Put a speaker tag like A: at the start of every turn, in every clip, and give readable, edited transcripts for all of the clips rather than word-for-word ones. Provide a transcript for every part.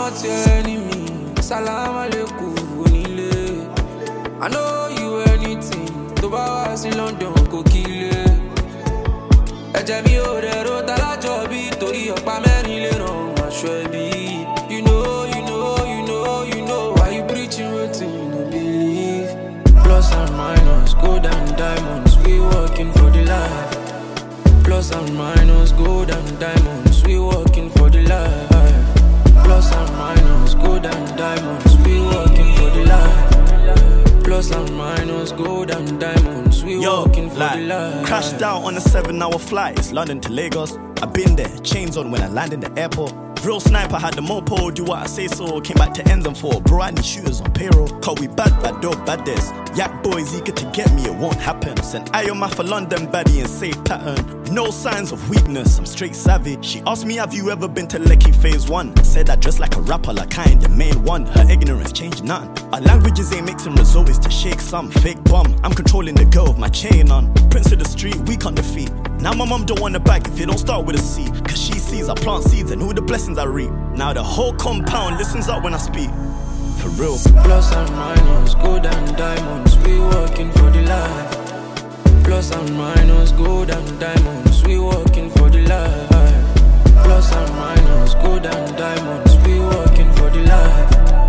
A: not your enemy. Salam alaikum, Onile. I know you anything. To was in London, go kill it. Ejemi Odero, Talajobi, Tori Okpameni Leron, Ashwebi. You know. Why you preaching what you no believe? Plus and minus, gold and diamonds. We working for the life. Plus and minus, gold and diamonds. We working for the life. Plus and minus, gold and diamonds. We working for the life. Plus and minus, gold and diamonds. We working for the life.
B: Crashed out on a 7-hour flight. It's London to Lagos. I've been there, chains on when I land in the airport. Real sniper had the mopo, do what I say so. Came back to ends and 4. Bro, I need shooters on payroll. Cause we bad dog, bad this. Yak boys eager to get me, it won't happen. Send Ayoma for London baddie and safe pattern. No signs of weakness, I'm straight savvy. She asked me, have you ever been to Lekki phase 1? Said I dress like a rapper, like I ain't the main one. Her ignorance changed none. Our languages ain't mixing resolves to shake some fake bum. I'm controlling the girl with my chain on. Prince of the street, weak on the feet. Now my mom don't want to bag if you don't start with a C. Cause she sees I plant seeds and who the blessings I reap. Now the whole compound listens up when I speak. For real.
A: Plus and minus, gold and diamonds. We working for the life. Plus and minus, gold and diamonds. We working for the life. Plus and minus, gold and diamonds. We working for the life.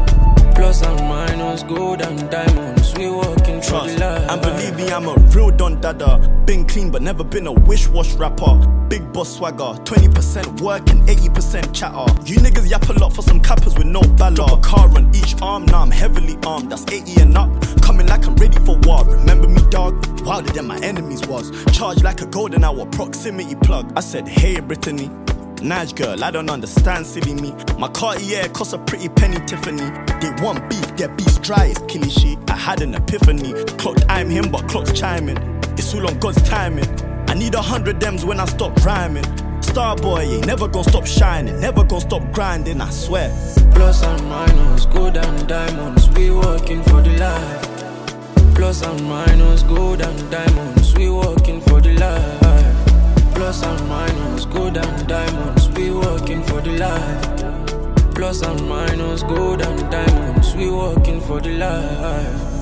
A: Plus and minus, gold and diamonds. We working for the life.
B: And believe me, I'm a real Don Dada. Been clean but never been a wish-wash rapper. Big boss swagger, 20% work and 80% chatter. You niggas yap a lot for some cappers with no ballad. Drop a car on each arm, now I'm heavily armed. That's 80 and up, coming like I'm ready for war. Remember me, dog? Wilder than my enemies was. Charged like a golden hour proximity plug. I said, hey Brittany, nice girl, I don't understand, silly me. My Cartier costs a pretty penny Tiffany. They want beef, their beef's dry as Kilishi. I had an epiphany, clocked I'm him but clock's chiming. It's all on God's timing. I need 100 M's when I stop rhyming. Starboy ain't never gonna stop shining, never gonna stop grinding, I swear.
A: Plus and minus, gold and diamonds. We working for the life. Plus and minus, gold and diamonds. We working for the life. Plus and minus, gold and diamonds. We working for the life. Plus and minus, gold and diamonds. We working for the life.